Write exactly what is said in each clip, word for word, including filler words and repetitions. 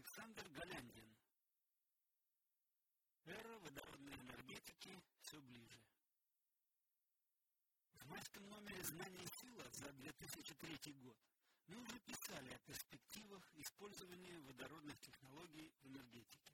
Александр Галяндин. Эра водородной энергетики все ближе. В майском номере «Знание и сила» за две тысячи третий год мы уже писали о перспективах использования водородных технологий в энергетике.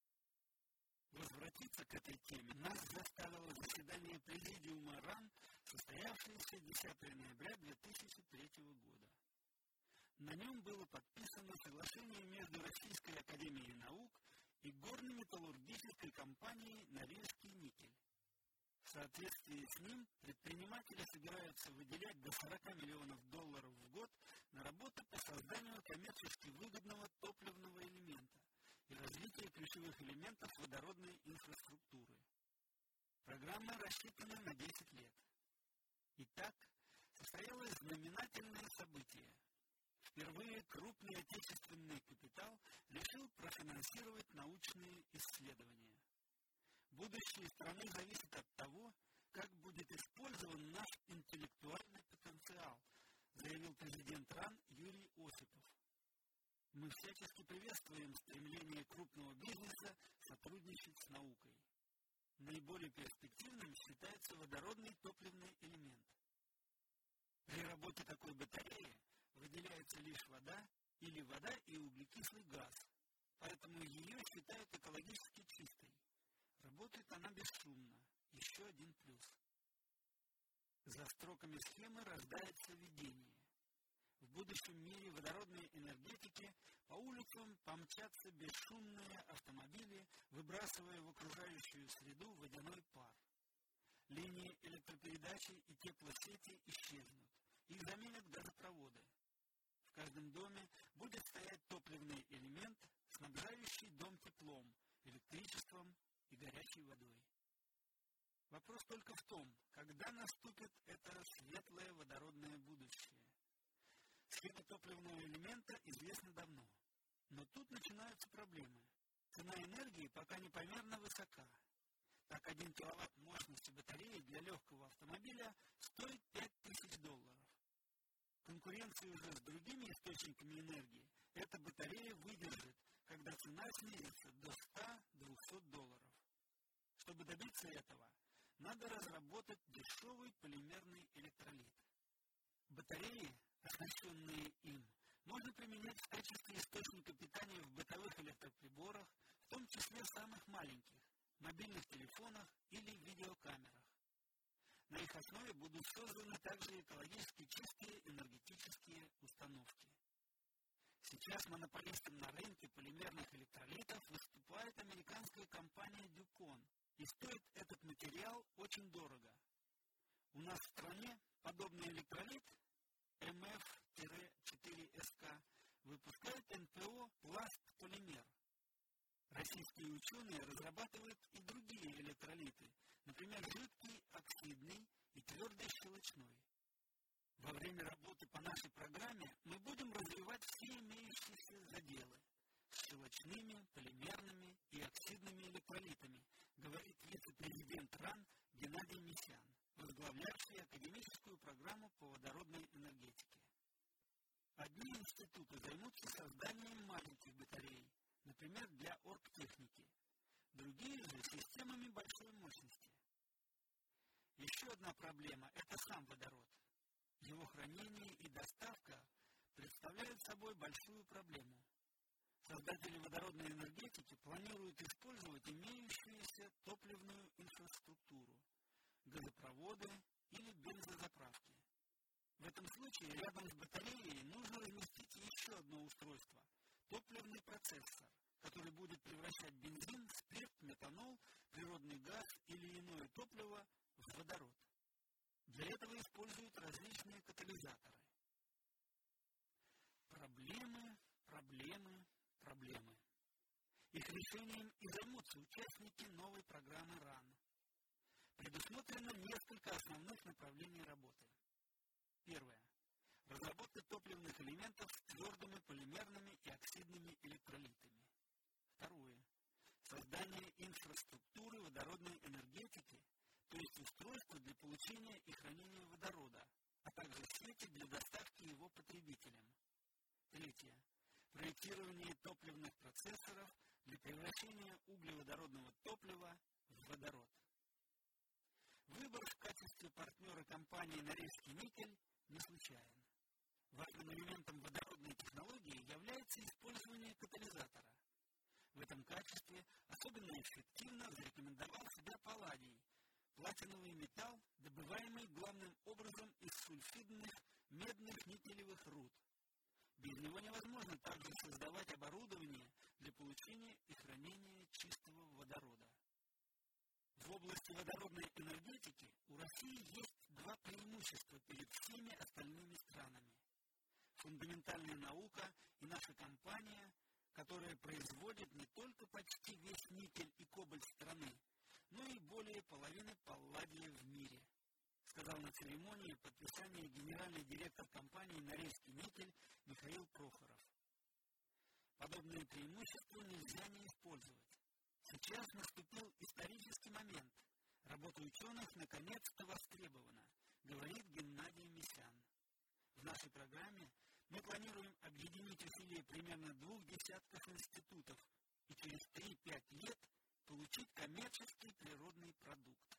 Возвратиться к этой теме нас заставило заседание Президиума РАН, состоявшееся десятого ноября две тысячи третьего года. На нем было подписано соглашение между Российской академией наук и горно-металлургической компанией «Норильский никель». В соответствии с ним предприниматели собираются выделять до сорока миллионов долларов в год на работы по созданию коммерчески выгодного топливного элемента и развитию ключевых элементов водородной инфраструктуры. Программа рассчитана на десять лет. Итак, состоялось знаменательное событие. Впервые крупный отечественный капитал решил профинансировать научные исследования. Будущее страны зависит от того, как будет использован наш интеллектуальный потенциал, заявил президент РАН Юрий Осипов. Мы всячески приветствуем стремление крупного бизнеса сотрудничать с наукой. Наиболее перспективным считается водородный топливный элемент. При работе такой батареи выделяется лишь вода или вода и углекислый газ, поэтому ее считают экологически чистой. Работает она бесшумно. Еще один плюс. За строками схемы рождается видение. В будущем мире водородной энергетики по улицам помчатся бесшумные автомобили, выбрасывая в окружающую среду водяной пар. Линии электропередачи и теплосети исчезнут. Их заменят газопроводы. В каждом доме будет стоять топливный элемент, снабжающий дом теплом, электричеством и горячей водой. Вопрос только в том, когда наступит это светлое водородное будущее. Схема топливного элемента известна давно, но тут начинаются проблемы. Цена энергии пока непомерно высока. Так, один киловатт мощности батареи для легкого автомобиля стоит пять тысяч долларов. Конкуренцию уже с другими источниками энергии эта батарея выдержит, когда цена снизится до ста-двухсот долларов. Чтобы добиться этого, надо разработать дешевый полимерный электролит. Батареи, оснащенные им, можно применять в качестве источника питания в бытовых электроприборах, в том числе самых маленьких, мобильных телефонах или видеокамерах. На их основе будут созданы также экологически чистые энергетические установки. Сейчас монополистом на рынке полимерных электролитов выступает американская компания DuPont, и стоит этот материал очень дорого. У нас в стране подобный электролит эм эф четыре эс ка выпускает эн пэ о «Пласт-полимер». Российские ученые разрабатывают и другие электролиты, например, жидкий оксидный и твердый щелочной. Во время работы по нашей программе мы будем развивать все имеющиеся заделы с щелочными, полимерными и оксидными электролитами, говорит вице-президент РАН Геннадий Месян, возглавлявший академическую программу по водородной энергетике. Одни институты займутся созданием маленьких батарей, например, для оргтехники, другие же системами большой мощности. Еще одна проблема – это сам водород. Его хранение и доставка представляют собой большую проблему. Создатели водородной энергетики планируют использовать имеющуюся топливную инфраструктуру, газопроводы или бензозаправки. В этом случае рядом с батареей нужно разместить еще одно устройство – топливный процессор, который будет превращать бензин, спирт, метанол, природный газ или иное топливо в водород. Для этого используют различные катализаторы. Проблемы, проблемы, проблемы. Их решением и займутся участники новой программы РАН. Предусмотрено несколько основных направлений работы. Первое. Разработка топливных элементов с твердыми полимерными и оксидными электролитами. Второе. Создание инфраструктуры водородной энергетики, то есть устройства для получения и хранения водорода, а также сети для доставки его потребителям. Третье. проектирование топливных процессоров для превращения углеводородного топлива в водород. Выбор в качестве партнера компании «Норильский никель» не случайен. Важным элементом водородной технологии является использование катализатора. В этом качестве особенно эффективно зарекомендовал себя палладий, платиновый металл, добываемый главным образом из сульфидных медных никелевых руд. Без него невозможно также создавать оборудование для получения и хранения чистого водорода. В области водородной энергетики у России есть два преимущества перед всеми остальными странами. Фундаментальная наука и наша компания, которая производит не только почти весь никель и кобальт страны, но и более половины палладия в мире, сказал на церемонии подписания генеральный директор компании «Норильский никель» Михаил Прохоров. Подобные преимущества нельзя не использовать. Сейчас наступил исторический момент. Работа ученых наконец-то востребована, говорит Геннадий Месян. В нашей программе мы планируем объединить усилия примерно двух десятков институтов и через три-пять лет получить коммерческий природный продукт.